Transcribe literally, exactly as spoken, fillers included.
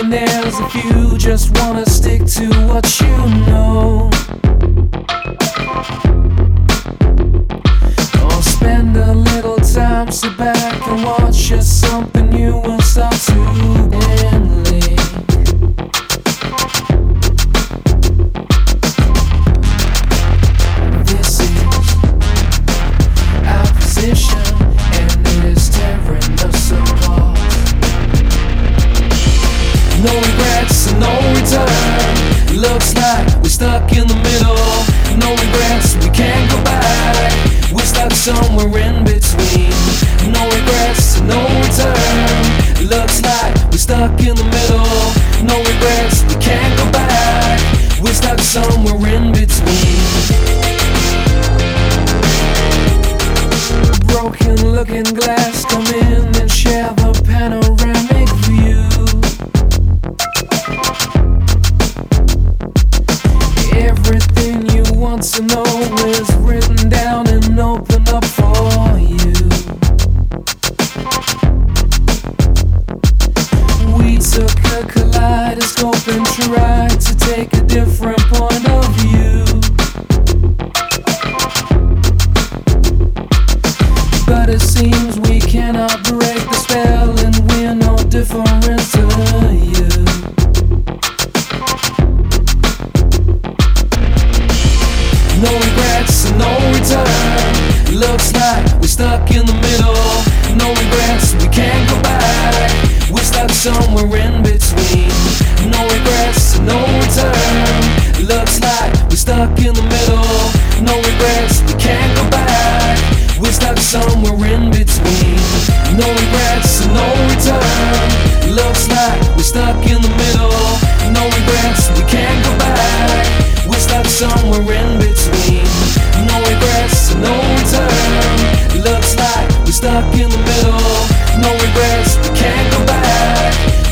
millionaires if you just wanna stick to what you know. Or spend a little time, sit back and watch as something new will start to blink. This is our position, and it is tearing us apart. No regrets and no return. Looks like we're stuck in the middle. No regrets, we can't go back. We're stuck somewhere in between. No regrets and no return. Looks like we're stuck in the middle. No regrets, we can't go back. We're stuck somewhere in between. Broken looking glass, come in and share the panoramic view. Everything you want to know is written down and open up for you. We took a kaleidoscope and tried to take a different point of view. But it seems we cannot break the spell, and we're no different to you. No regrets and no return. Looks like we're stuck in the middle. No regrets, we can't go back. We're stuck somewhere in between. No regrets and no return. Looks like we're stuck in the middle. No regrets, we can't go back. We're stuck somewhere in between. No regrets and no return. Looks like we're stuck in the middle.